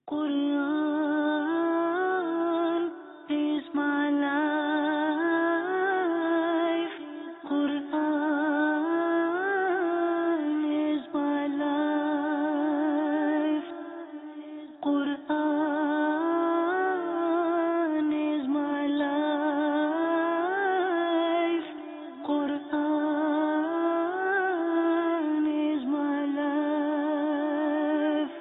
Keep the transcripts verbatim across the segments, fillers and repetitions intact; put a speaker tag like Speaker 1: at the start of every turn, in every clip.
Speaker 1: Quran is my life. Quran is my life. Quran is my life. Quran is my life.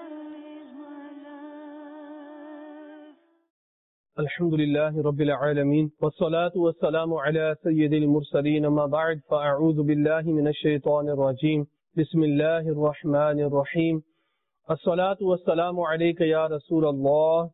Speaker 2: الحمد لله رب العالمين والصلاة والسلام على سيد المرسلين ما بعد فأعوذ بالله من الشيطان الرجيم بسم الله الرحمن الرحيم الصلاة والسلام عليك يا رسول الله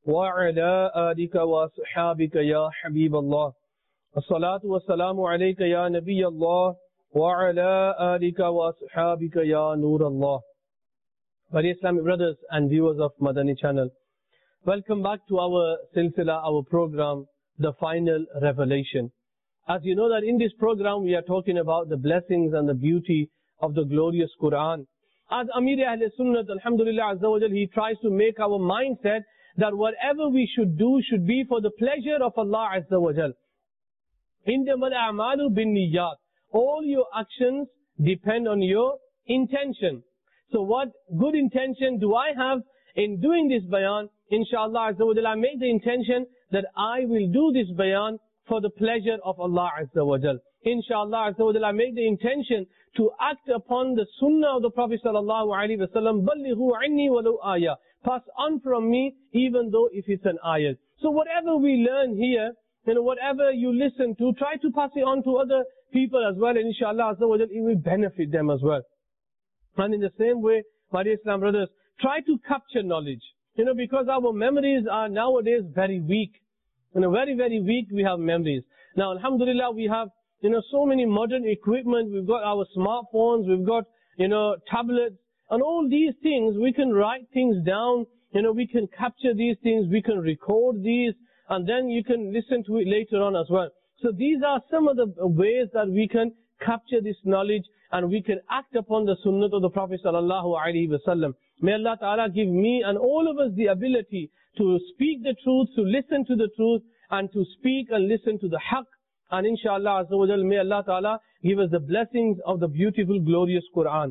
Speaker 2: وعلى آلك وصحابك يا حبيب الله الصلاة والسلام عليك يا نبي الله وعلى آلك وصحابك يا نور الله. Dear Islamic brothers and viewers of Madani channel, welcome back to our silsila, our program, The Final Revelation. As you know that in this program we are talking about the blessings and the beauty of the glorious Quran. As Amir Ahl Sunnah, Alhamdulillah Azza wa Jal, he tries to make our mindset that whatever we should do should be for the pleasure of Allah Azza wa Jal. Innamal a'malu bin niyyat. All your actions depend on your intention. So what good intention do I have in doing this bayan? Inshallah Azza wa Jal, I make the intention that I will do this bayan for the pleasure of Allah Azza wa Jal. Inshallah Azza wa Jal, I make the intention to act upon the sunnah of the Prophet Sallallahu Alaihi Wasallam. Ballighu anni walau ayah. Pass on from me, even though if it's an ayah. So whatever we learn here, you know, whatever you listen to, try to pass it on to other people as well. And inshallah Azza wa Jal, it will benefit them as well. And in the same way, my dear Islam brothers, try to capture knowledge. You know, because our memories are nowadays very weak. You know, very, very weak we have memories. Now, alhamdulillah, we have, you know, so many modern equipment. We've got our smartphones, we've got, you know, tablets. And all these things, we can write things down. You know, we can capture these things, we can record these, and then you can listen to it later on as well. So these are some of the ways that we can capture this knowledge and we can act upon the sunnah of the Prophet Sallallahu Alaihi Wasallam. May Allah Ta'ala give me and all of us the ability to speak the truth, to listen to the truth, and to speak and listen to the haqq. And inshallah Azza wa Jal, may Allah Ta'ala give us the blessings of the beautiful, glorious Quran.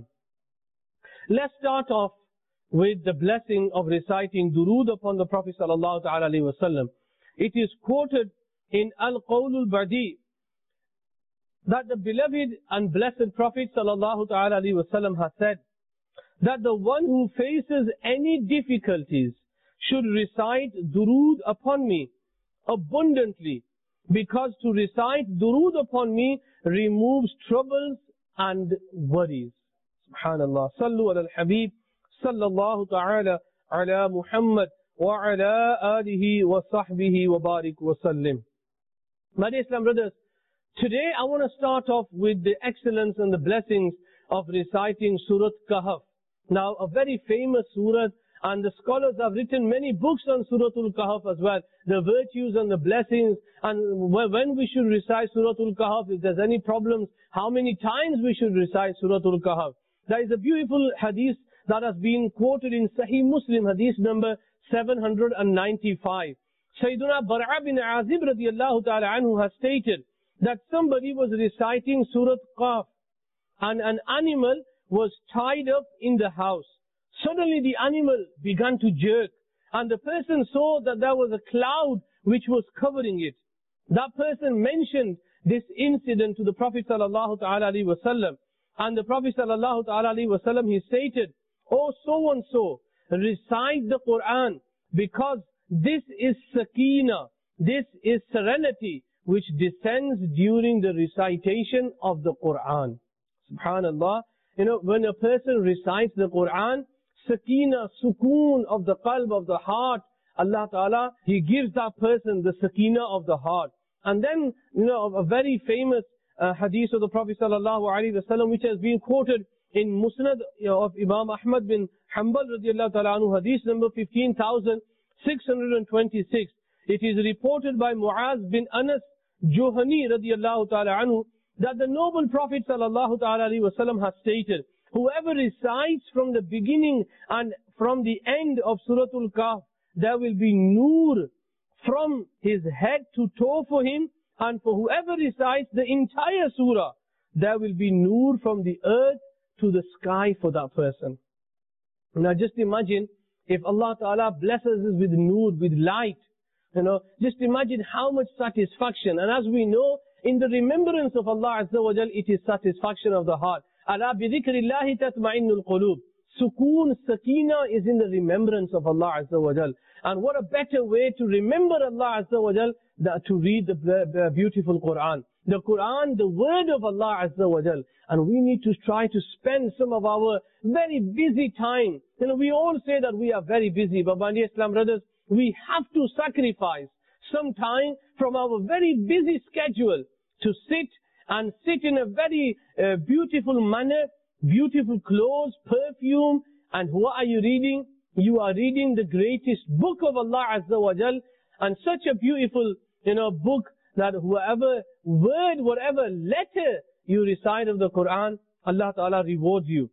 Speaker 2: Let's start off with the blessing of reciting durood upon the Prophet Sallallahu Ta'ala Alaihi Wasallam. It is quoted in Al-Qawlul Badi that the beloved and blessed Prophet Sallallahu Ta'ala Alaihi Wasallam has said that the one who faces any difficulties should recite durood upon me abundantly, because to recite durood upon me removes troubles and worries. Subhanallah. Sallu ala al-Habib sallallahu ta'ala ala Muhammad wa ala alihi wa sahbihi wa barik wa sallim. My dear Islam brothers, today I want to start off with the excellence and the blessings of reciting Surat Kahf. Now, a very famous surah, and the scholars have written many books on Suratul Kahf as well. The virtues and the blessings, and when we should recite Suratul Kahf, if there's any problems, how many times we should recite Suratul Kahf. There is a beautiful hadith that has been quoted in Sahih Muslim, hadith number seven hundred ninety-five. Sayyiduna Bar'a bin Azib radiyallahu ta'ala anhu has stated that somebody was reciting Surat Kahf, and an animal was tied up in the house. Suddenly the animal began to jerk, and the person saw that there was a cloud which was covering it. That person mentioned this incident to the Prophet Sallallahu Ta'ala Alaihi Wasallam, and the Prophet Sallallahu Ta'ala Alaihi Wasallam, he stated, "Oh, so and so, recite the Quran, because this is sakina, this is serenity, which descends during the recitation of the Quran." Subhanallah. You know, when a person recites the Quran, sakina, sukoon of the qalb, of the heart, Allah Ta'ala, He gives that person the sakina of the heart. And then, you know, a very famous uh, hadith of the Prophet Sallallahu Alaihi Wasallam, which has been quoted in Musnad of Imam Ahmad bin Hanbal radiyallahu ta'ala anhu, hadith number fifteen thousand six hundred twenty-six. It is reported by Muaz bin Anas Juhani radiyallahu ta'ala anhu, that the noble Prophet sallallahu ta'ala alayhi wa sallam has stated, whoever recites from the beginning and from the end of Surah Al-Kahf, there will be nur from his head to toe for him, and for whoever recites the entire surah, there will be nur from the earth to the sky for that person. Now just imagine if Allah Ta'ala blesses us with nur, with light, you know, just imagine how much satisfaction. And as we know, in the remembrance of Allah Azza wa Jal, it is satisfaction of the heart. Ala bi dhikrillahi tatma'innul qulub. Sukoon, sakina is in the remembrance of Allah Azza wa Jal. And what a better way to remember Allah Azza wa Jal than to read the, the beautiful Quran. The Quran, the word of Allah Azza wa Jal. And we need to try to spend some of our very busy time. You know, we all say that we are very busy, but my dear Islam brothers, we have to sacrifice some time from our very busy schedule to sit and sit in a very uh, beautiful manner, beautiful clothes, perfume, and what are you reading? You are reading the greatest book of Allah Azza wa Jal, and such a beautiful, you know, book that whoever word, whatever letter you recite of the Quran, Allah Ta'ala rewards you.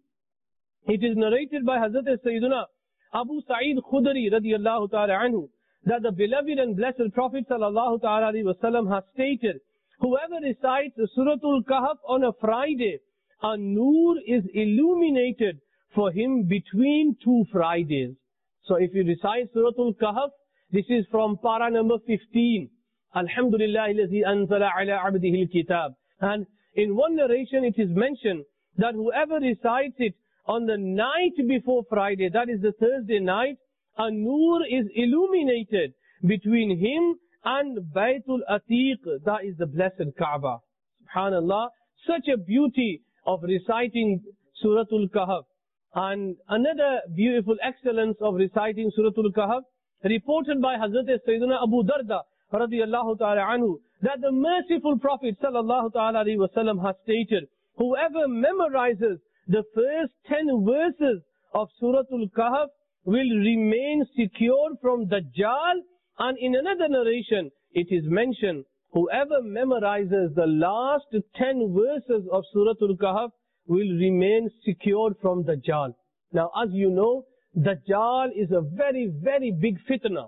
Speaker 2: It is narrated by Hazrat Sayyiduna Abu Sa'id Khudri radiyallahu ta'ala anhu that the beloved and blessed Prophet sallallahu ta'ala alayhi wa sallam has stated, whoever recites Surah Al-Kahf on a Friday, a nur is illuminated for him between two Fridays. So if you recite Surah Al-Kahf, this is from para number fifteen. Alhamdulillah alladhi anzala ala abdihi al-kitab. And in one narration it is mentioned that whoever recites it on the night before Friday, that is the Thursday night, a nur is illuminated between him and Baytul Atiq, that is the blessed Kaaba. Subhanallah, such a beauty of reciting Surah Al-Kahf. And another beautiful excellence of reciting Surah Al-Kahf, reported by Hazrat Sayyidina Abu Darda radiyallahu ta'ala anhu, that the merciful Prophet sallallahu ta'ala alayhi wa sallam has stated, whoever memorizes the first ten verses of Surah Al-Kahf will remain secure from Dajjal. And in another narration, it is mentioned, whoever memorizes the last ten verses of Surah Al-Kahf will remain secured from Dajjal. Now, as you know, Dajjal is a very, very big fitna.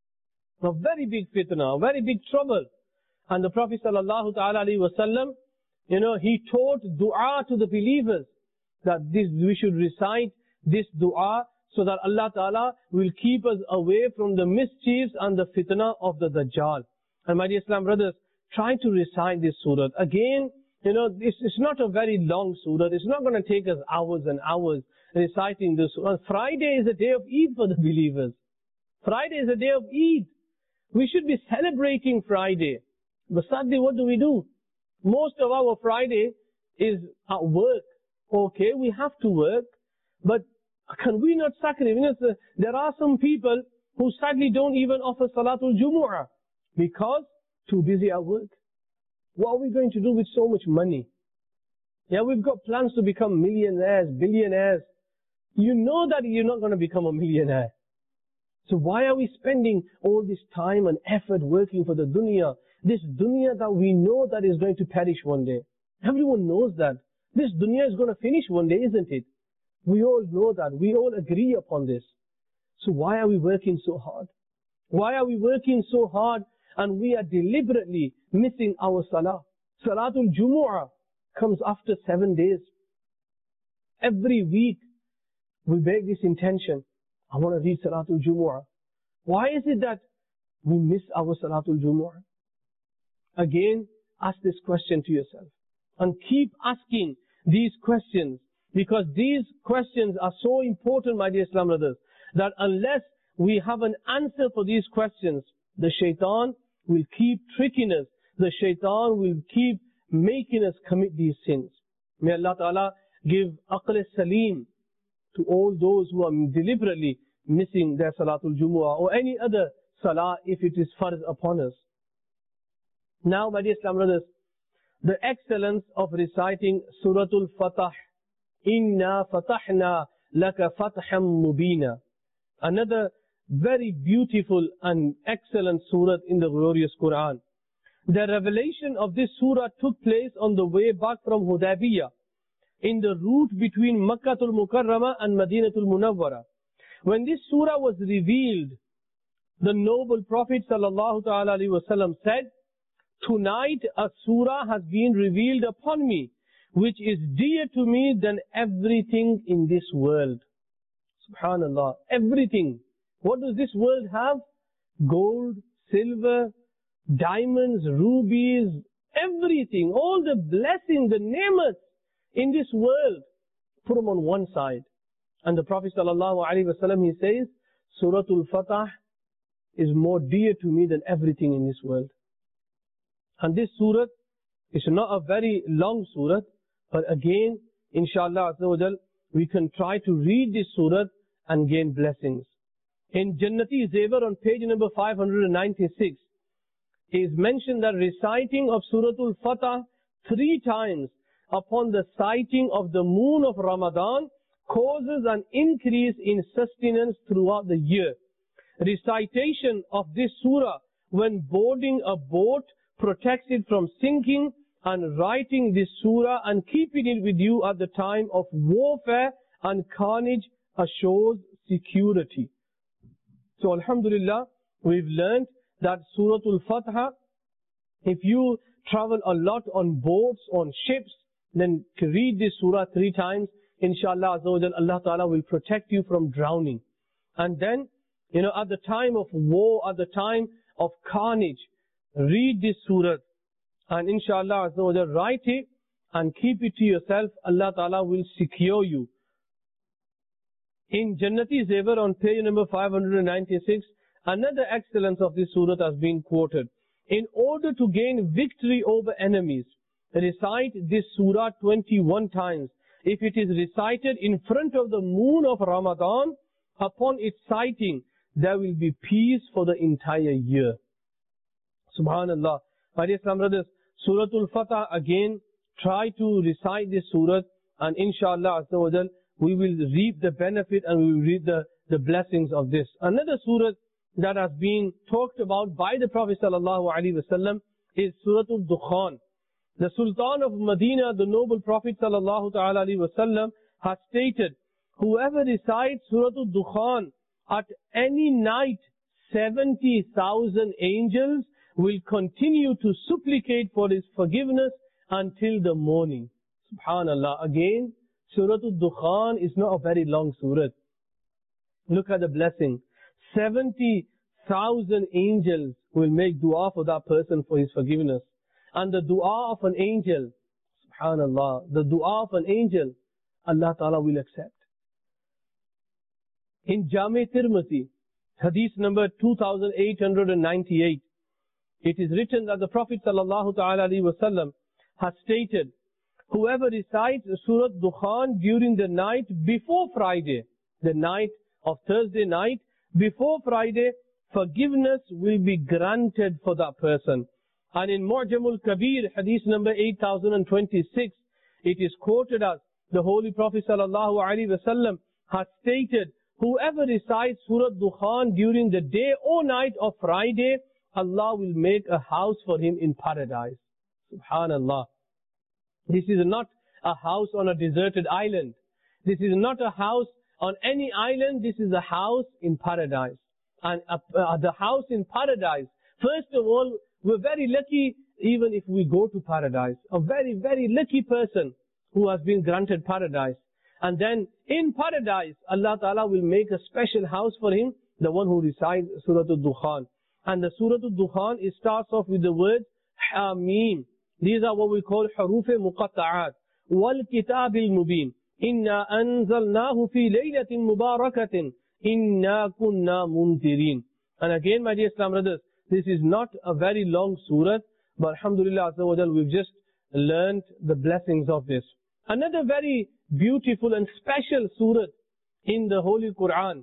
Speaker 2: A very big fitna, a very big trouble. And the Prophet sallallahu ta'ala alayhi wa sallam, you know, he taught dua to the believers, that this we should recite this dua so that Allah Ta'ala will keep us away from the mischiefs and the fitna of the Dajjal. And my dear Islam brothers, try to recite this surah. Again, you know, it's, it's not a very long surah. It's not going to take us hours and hours reciting this surah. Friday is a day of Eid for the believers. Friday is a day of Eid. We should be celebrating Friday. But sadly, what do we do? Most of our Friday is at work. Okay, we have to work, but can we not sacrifice? There are some people who sadly don't even offer Salatul Jumu'ah because too busy at work. What are we going to do with so much money? Yeah, we've got plans to become millionaires, billionaires. You know that you're not going to become a millionaire. So why are we spending all this time and effort working for the dunya? This dunya that we know that is going to perish one day. Everyone knows that. This dunya is going to finish one day, isn't it? We all know that. We all agree upon this. So why are we working so hard? Why are we working so hard and we are deliberately missing our salah? Salatul Jumu'ah comes after seven days. Every week we make this intention. I want to read Salatul Jumu'ah. Why is it that we miss our Salatul Jumu'ah? Again, ask this question to yourself. And keep asking these questions, because these questions are so important, my dear Islam brothers, that unless we have an answer for these questions, the shaitan will keep tricking us. The shaitan will keep making us commit these sins. May Allah Ta'ala give aql salim to all those who are deliberately missing their Salatul Jumu'ah or any other salah if it is farz upon us. Now, my dear Islam brothers, the excellence of reciting Suratul Fatah, Inna Fatahna Laka Fataham Mubina. Another very beautiful and excellent surah in the glorious Quran. The revelation of this surah took place on the way back from Hudaybiyah, in the route between Makkatul Mukarramah and Madinatul Munawwara. When this surah was revealed, the noble Prophet sallallahu ta'ala alaihi wasallam said, tonight a surah has been revealed upon me, which is dear to me than everything in this world. Subhanallah, everything. What does this world have? Gold, silver, diamonds, rubies, everything, all the blessings, the ni'mat in this world, put them on one side. And the Prophet sallallahu alaihi wasallam, he says, Suratul Fatah is more dear to me than everything in this world. And this surah is not a very long surah, but again, inshallah azza wa jal, we can try to read this surah and gain blessings. In Jannati Zevar on page number five hundred ninety-six, it is mentioned that reciting of Suratul Fatah three times upon the sighting of the moon of Ramadan causes an increase in sustenance throughout the year. Recitation of this surah when boarding a boat protects it from sinking, and writing this surah and keeping it with you at the time of warfare and carnage assures security. So alhamdulillah, we've learned that Suratul Fatah, if you travel a lot on boats, on ships, then read this surah three times. Inshallah azza wa jal, Allah Ta'ala will protect you from drowning. And then, you know, at the time of war, at the time of carnage, read this surah. And inshallah azza wa jal, write it and keep it to yourself. Allah Ta'ala will secure you. In Jannati Zevar on page number five hundred ninety-six, another excellence of this surah has been quoted. In order to gain victory over enemies, recite this surah twenty-one times. If it is recited in front of the moon of Ramadan, upon its sighting, there will be peace for the entire year. Subhanallah. My dear Islam brothers, Suratul Fatah, again, try to recite this surah, and inshallah azza wa jal, we will reap the benefit and we will reap the, the blessings of this. Another surah that has been talked about by the Prophet sallallahu alaihi wasallam is Suratul Dukhan. The Sultan of Medina, the noble Prophet sallallahu ta'ala alaihi wasallam, has stated, whoever recites Suratul Dukhan at any night, seventy thousand angels will continue to supplicate for his forgiveness until the morning. Subhanallah. Again, Suratul Dukhan is not a very long surah. Look at the blessing. seventy thousand angels will make dua for that person for his forgiveness. And the dua of an angel, subhanallah, the dua of an angel, Allah Ta'ala will accept. In Jami Tirmidhi, hadith number two thousand eight hundred ninety-eight, it is written that the Prophet sallallahu ta'ala alaihi wasallam has stated, whoever recites Surah Dukhan during the night before Friday, the night of Thursday night, before Friday, forgiveness will be granted for that person. And in Mu'jamul Kabir, hadith number eight thousand twenty-six, it is quoted as the Holy Prophet sallallahu alaihi wasallam has stated, whoever recites Surah Dukhan during the day or night of Friday, Allah will make a house for him in paradise. Subhanallah. This is not a house on a deserted island. This is not a house on any island. This is a house in paradise. And uh, uh, the house in paradise, first of all, we're very lucky even if we go to paradise. A very, very lucky person who has been granted paradise. And then in paradise, Allah Ta'ala will make a special house for him, the one who recites Surah Al-Dukhan. And the Surah Al-Dukhan, it starts off with the word Hameen. These are what we call Huruf Muqatta'at. وَالْكِتَابِ الْمُبِينِ إِنَّا أَنزَلْنَاهُ فِي لَيْلَةٍ مُبَارَكَةٍ إِنَّا كُنَّا مُنْذِرِينَ. And again, my dear Islam brothers, this is not a very long surah, but alhamdulillah azza wa jal, we've just learned the blessings of this. Another very beautiful and special surah in the Holy Quran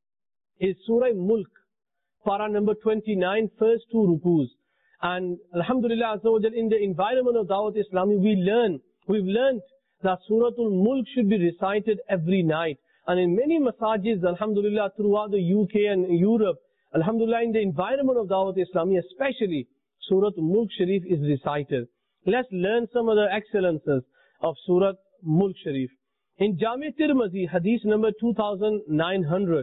Speaker 2: is Surah Mulk, para number twenty-nine, first two rukus. And alhamdulillah azza wa jal, in the environment of Dawat Islami, we learn, we've learned that Suratul Mulk should be recited every night. And in many masajids, alhamdulillah, throughout the U K and Europe, alhamdulillah, in the environment of Dawat Islami, especially, Surah Mulk Sharif is recited. Let's learn some of the excellences of Surah Mulk Sharif. In Jami Tirmidhi, hadith number two thousand nine hundred,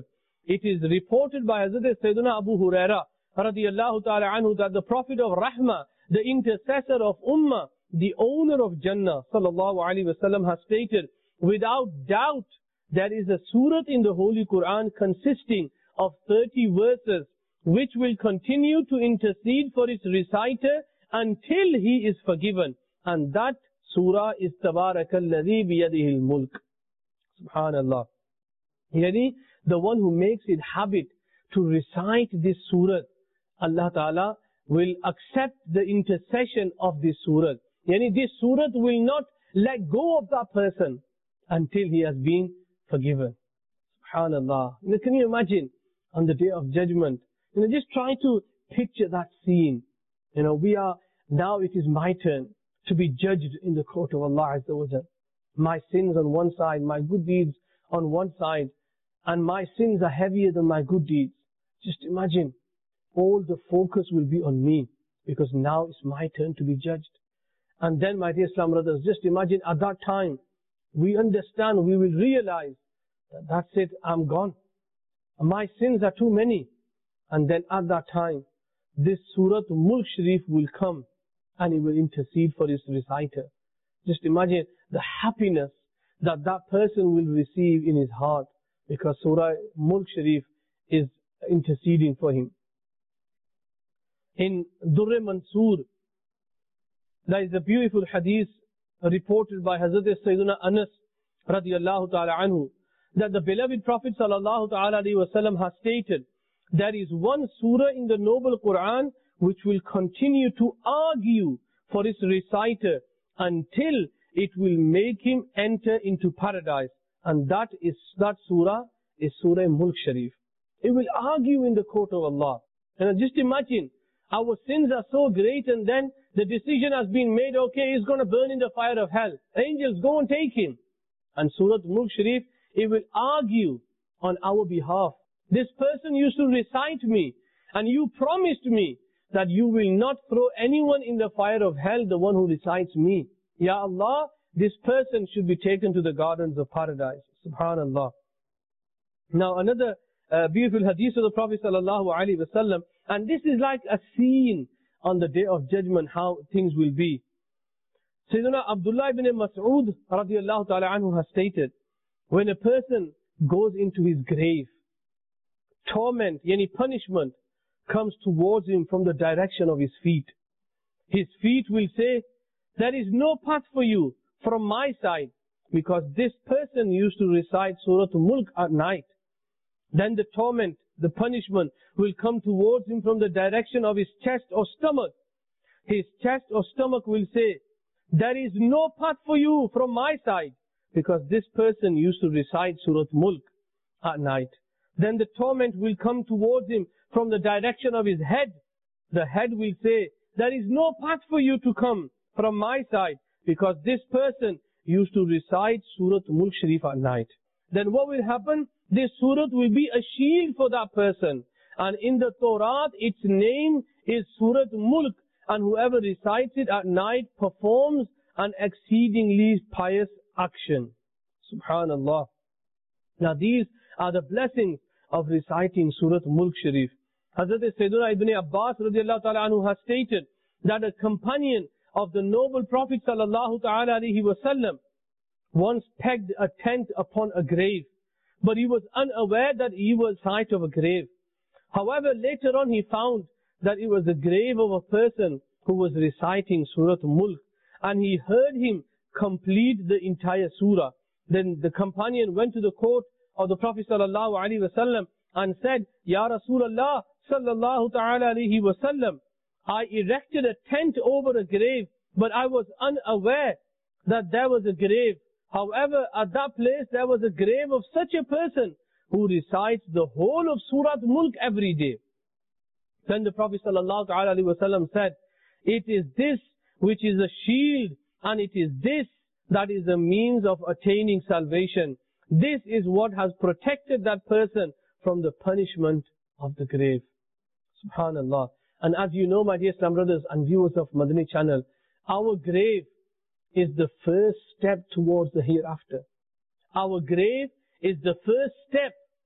Speaker 2: it is reported by Hazrat Sayyidina Abu Huraira radiyallahu ta'ala anhu that the Prophet of Rahmah, the intercessor of Ummah, the owner of Jannah, sallallahu alaihi wasallam, has stated, without doubt, there is a surah in the Holy Quran consisting of thirty verses, which will continue to intercede for its reciter until he is forgiven. And that surah is Tabarakalladhi biyadihil mulk. Subhanallah. Yani, the one who makes it habit to recite this surah, Allah Ta'ala will accept the intercession of this surah. Yani, this surah will not let go of that person until he has been forgiven. Subhanallah. You know, can you imagine on the day of judgment? You know, just try to picture that scene. You know, we are, now it is my turn to be judged in the court of Allah Azza wa Jal. My sins on one side, my good deeds on one side, and my sins are heavier than my good deeds. Just imagine, all the focus will be on me, because now it's my turn to be judged. And then, my dear Islam brothers, just imagine at that time, we understand, we will realize that that's it, I'm gone. My sins are too many. And then at that time, this Surah Mulk Sharif will come and it will intercede for his reciter. Just imagine the happiness that that person will receive in his heart, because Surah Mulk Sharif is interceding for him. In Durr Mansur, there is a beautiful hadith reported by Hazrat Sayyidina Anas radiyallahu ta'ala anhu, that the beloved Prophet sallallahu ta'ala alayhi wa sallam has stated, there is one surah in the noble Quran which will continue to argue for its reciter until it will make him enter into paradise. And that is, that surah is Surah Mulk Sharif. It will argue in the court of Allah. And just imagine, our sins are so great, and then the decision has been made, okay, he's going to burn in the fire of hell. Angels, go and take him. And Surah Mulk Sharif, it will argue on our behalf. This person used to recite me, and you promised me that you will not throw anyone in the fire of hell, the one who recites me. Ya Allah, this person should be taken to the gardens of paradise. Subhanallah. Now another uh, beautiful hadith of the Prophet sallallahu alaihi wasallam, and this is like a scene on the day of judgment, how things will be. Sayyidina Abdullah ibn Mas'ud radiyallahu ta'ala anhu has stated, when a person goes into his grave, torment, any punishment, comes towards him from the direction of his feet. His feet will say, there is no path for you from my side, because this person used to recite Surah Mulk at night. Then the torment, the punishment, will come towards him from the direction of his chest or stomach. His chest or stomach will say, there is no path for you from my side, because this person used to recite Surah Mulk at night. Then the torment will come towards him from the direction of his head. The head will say, there is no path for you to come from my side, because this person used to recite Surah Mulk Sharif at night. Then what will happen? This surah will be a shield for that person. And in the Torah, its name is Surah Mulk. And whoever recites it at night performs an exceedingly pious action. Subhanallah. Now these are the blessings of reciting Surah Mulk Sharif. Hazrat Sayyidina Ibn Abbas radiallahu ta'ala anhu has stated that a companion of the noble Prophet sallallahu ta'ala alayhi wa sallam once pegged a tent upon a grave, but he was unaware that he was site of a grave. However, later on he found that it was the grave of a person who was reciting Surah Mulk, and he heard him complete the entire surah. Then the companion went to the court of the Prophet sallallahu alaihi wasallam and said, Ya Rasulullah sallallahu ta'ala alaihi wasallam, I erected a tent over a grave, but I was unaware that there was a grave. However, at that place there was a grave of such a person who recites the whole of Surah Mulk every day. Then the Prophet sallallahu ta'ala alaihi wasallam said, it is this which is a shield, and it is this that is the means of attaining salvation. This is what has protected that person from the punishment of the grave. Subhanallah. And as you know, my dear Islam brothers and viewers of Madani channel, our grave is the first step towards the hereafter. Our grave is the first step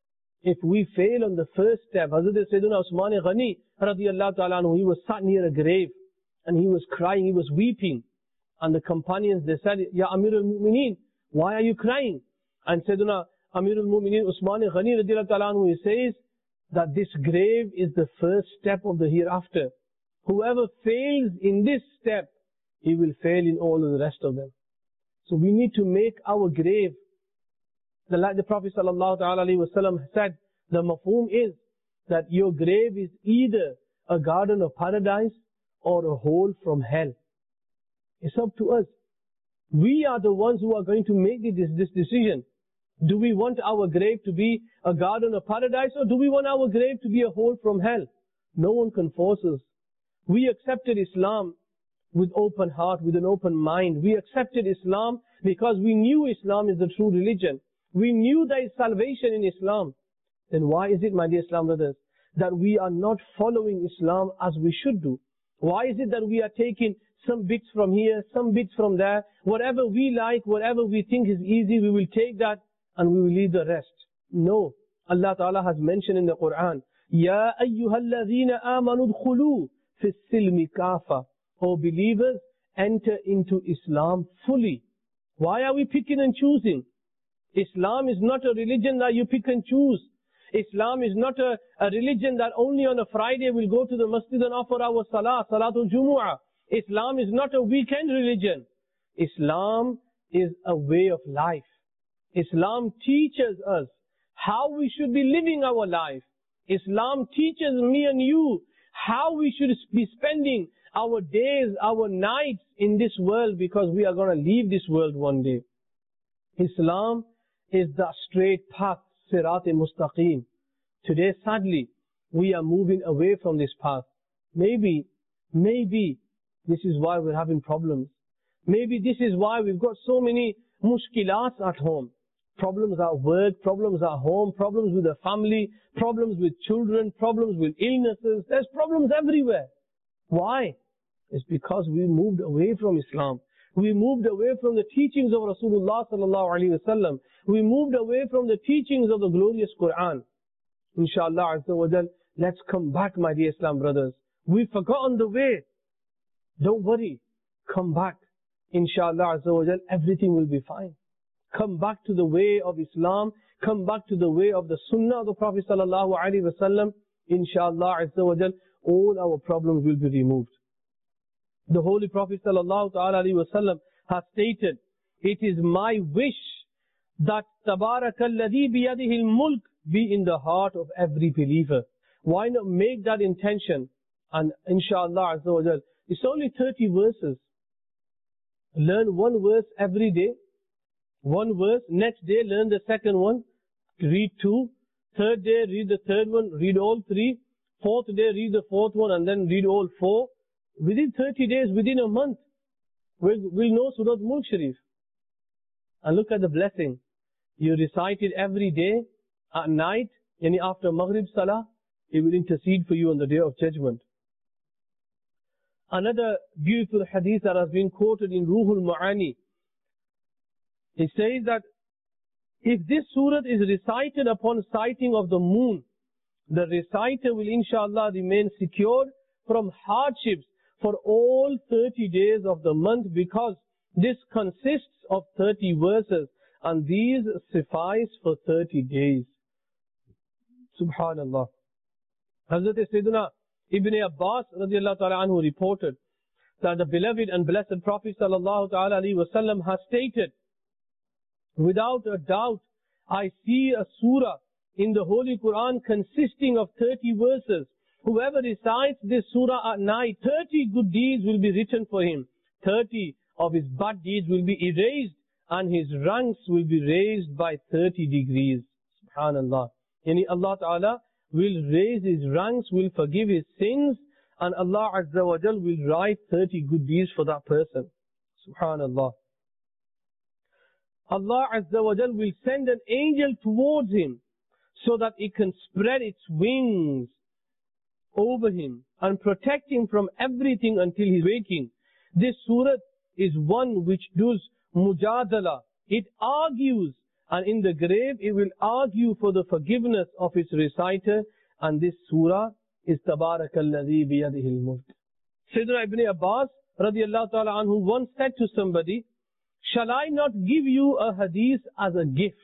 Speaker 2: if we fail on the first step, Hazrat Sayyidina Usman Ghani radiyallahu ta'ala anhu, he was sat near a grave and he was crying, he was weeping. And the companions, they said, Ya Amir al-Mu'mineen, why are you crying? And Sayyidina Amir al-Mu'mineen Usman Ghani radiyallahu ta'ala anhu, he says that this grave is the first step of the hereafter. Whoever fails in this step, he will fail in all of the rest of them. So we need to make our grave, the, like the Prophet sallallahu alaihi wasallam said, the mafhum is that your grave is either a garden of paradise or a hole from hell. It's up to us. We are the ones who are going to make this, this decision. Do we want our grave to be a garden of paradise, or do we want our grave to be a hole from hell? No one can force us. We accepted Islam with open heart, with an open mind. We accepted Islam because we knew Islam is the true religion. We knew there is salvation in Islam. Then why is it, my dear Islam brothers, that we are not following Islam as we should do? Why is it that we are taking some bits from here, some bits from there? Whatever we like, whatever we think is easy, we will take that and we will leave the rest. No. Allah Ta'ala has mentioned in the Quran, Ya ayyuhalladhina amanu dkhulu fi silmi kafa. O believers, enter into Islam fully. Why are we picking and choosing? Islam is not a religion that you pick and choose. Islam is not a, a religion that only on a Friday we'll go to the masjid and offer our salah, salatul jumu'ah. Islam is not a weekend religion. Islam is a way of life. Islam teaches us how we should be living our life. Islam teaches me and you how we should be spending our days, our nights in this world, because we are going to leave this world one day. Islam is the straight path, Sirat-e-Mustaqim. Today, sadly, we are moving away from this path. Maybe, maybe this is why we're having problems. Maybe this is why we've got so many mushkilats at home. Problems at work, problems at home, problems with the family, problems with children, problems with illnesses. There's problems everywhere. Why? It's because we moved away from Islam. We moved away from the teachings of Rasulullah sallallahu alaihi wasallam. We moved away from the teachings of the glorious Quran. Inshallah azza wa jal, let's come back, my dear Islam brothers. We've forgotten the way. Don't worry. Come back. Inshallah azza wa jal, everything will be fine. Come back to the way of Islam. Come back to the way of the Sunnah of the Prophet sallallahu alaihi wasallam. Inshallah azza wa jal, all our problems will be removed. The Holy Prophet sallallahu alaihi wasallam has stated, it is my wish that Tabarakalladhi biyadihi al-mulk be in the heart of every believer. Why not make that intention? And inshallah azza wa jal, it's only thirty verses. Learn one verse every day. One verse. Next day, learn the second one. Read two. Third day, read the third one. Read all three. Fourth day, read the fourth one, and then read all four. Within thirty days, within a month, we'll, we'll know Surah Mulk Sharif. And look at the blessing. You recite it every day, at night, yani after Maghrib Salah, it will intercede for you on the Day of Judgment. Another beautiful hadith that has been quoted in Ruhul Ma'ani, it says that if this surah is recited upon sighting of the moon, the reciter will inshallah remain secured from hardships for all thirty days of the month, because this consists of thirty verses and these suffice for thirty days. Subhanallah. Hazrat Sayyidina Ibn Abbas radiallahu ta'ala anhu reported that the beloved and blessed Prophet sallallahu ta'ala alayhi wa sallam has stated, without a doubt, I see a surah in the Holy Quran consisting of thirty verses. Whoever recites this surah at night, thirty good deeds will be written for him. thirty of his bad deeds will be erased, and his ranks will be raised by thirty degrees. Subhanallah. Yani Allah Ta'ala will raise his ranks, will forgive his sins, and Allah Azza wa Jal will write thirty good deeds for that person. Subhanallah. Allah Azza wa Jal will send an angel towards him so that it can spread its wings over him and protect him from everything until he's waking. This surah is one which does mujadala. It argues and in the grave it will argue for the forgiveness of its reciter, and this surah is Tabarakalladhi biyadihil mulk. Sayyidina Ibn Abbas radiallahu ta'ala anhu once said to somebody, shall I not give you a hadith as a gift,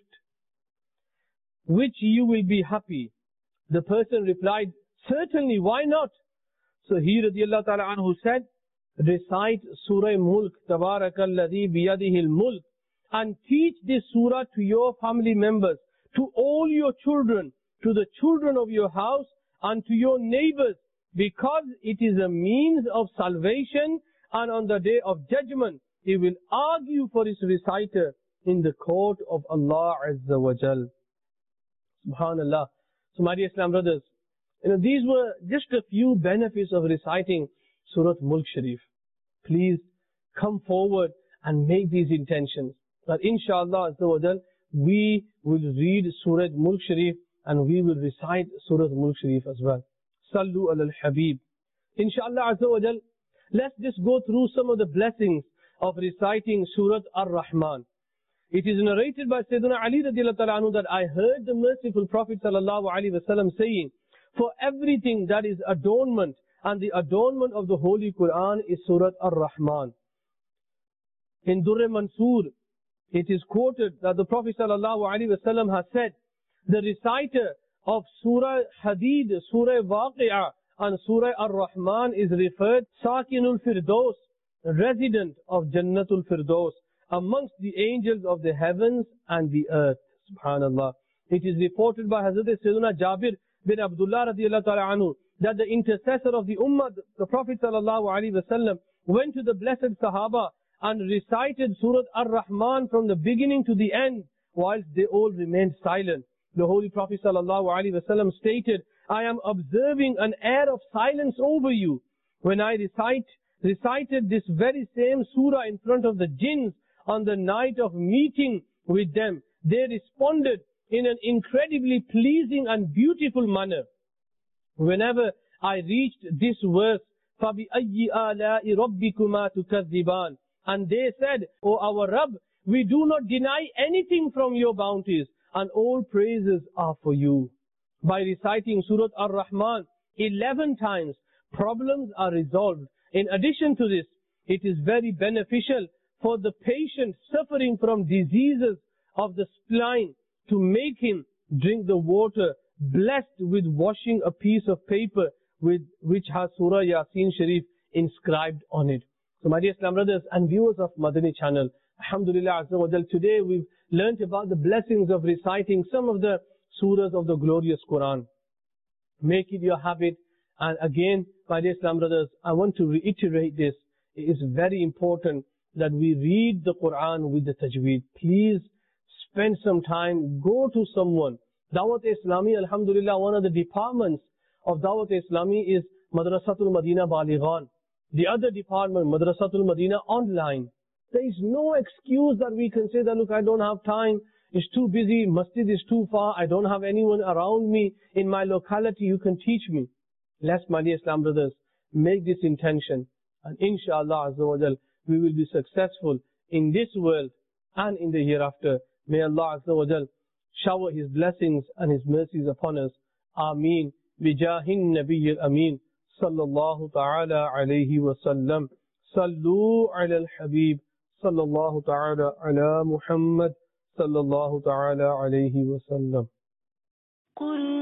Speaker 2: which you will be happy? The person replied, certainly, why not? So he radiallahu ta'ala anhu said, recite Surah Mulk, Tabarakalladhi biyadihil mulk, and teach this surah to your family members, to all your children, to the children of your house, and to your neighbors, because it is a means of salvation, and on the day of judgment, he will argue for his reciter in the court of Allah Azza wa Jal. Subhanallah. So my dear Islam brothers, you know, these were just a few benefits of reciting Surah Mulk Sharif. Please come forward and make these intentions. That inshallah Azza wa Jal, we will read Surah Mulk Sharif and we will recite Surah Mulk Sharif as well. Sallu ala al-Habib. Inshallah Azza wa Jal, let's just go through some of the blessings of reciting Surah Ar-Rahman. It is narrated by Sayyidina Ali radiallahu ta'ala anhu that I heard the merciful Prophet sallallahu alaihi wasallam saying, for everything that is adornment, and the adornment of the Holy Quran is Surah Ar-Rahman. In Durr Mansur, it is quoted that the Prophet sallallahu alaihi wasallam has said, the reciter of Surah Hadid, Surah Waqi'ah, and Surah Ar-Rahman is referred Sakinul Firdaus, resident of Jannatul Firdaus, amongst the angels of the heavens and the earth. Subhanallah. It is reported by Hazrat Sayyidina Jabir bin Abdullah radiallahu ta'ala anhu that the intercessor of the Ummah, the Prophet sallallahu alaihi wasallam, went to the blessed Sahaba and recited Surah Ar-Rahman from the beginning to the end, whilst they all remained silent. The Holy Prophet sallallahu alaihi wasallam stated, I am observing an air of silence over you. When I recite, recited this very same surah in front of the jinns on the night of meeting with them, they responded in an incredibly pleasing and beautiful manner. Whenever I reached this verse, فَبِأَيِّ آلَاءِ رَبِّكُمَا تُكَذِّبَانِ, and they said, O our Rabb, we do not deny anything from your bounties, and all praises are for you. By reciting Surah Ar-Rahman eleven times, problems are resolved. In addition to this, it is very beneficial for the patient suffering from diseases of the spine to make him drink the water blessed with washing a piece of paper with which has Surah Yasin Sharif inscribed on it. So my dear Islam brothers and viewers of Madani channel, Alhamdulillah Azza wa Jal, today we've learnt about the blessings of reciting some of the surahs of the glorious Quran. Make it your habit. And again, my dear Islam brothers, I want to reiterate this. It is very important that we read the Quran with the tajweed. Please spend some time, go to someone. Dawat Islami, alhamdulillah, one of the departments of Dawat Islami is Madrasatul Madina Balighan. The other department, Madrasatul Madina Online. There is no excuse that we can say that, look, I don't have time, it's too busy, masjid is too far, I don't have anyone around me in my locality, you can teach me. Let's, my dear Islam brothers, make this intention, and inshallah Azza wa Jal, we will be successful in this world and in the hereafter. May Allah Azza wa Jal shower His blessings and His mercies upon us. Ameen. Bijahin Nabiyyil Ameen. Sallallahu ta'ala alayhi wa sallam. Sallu ala al-Habib. Sallallahu ta'ala ala Muhammad. Sallallahu ta'ala alayhi wa sallam.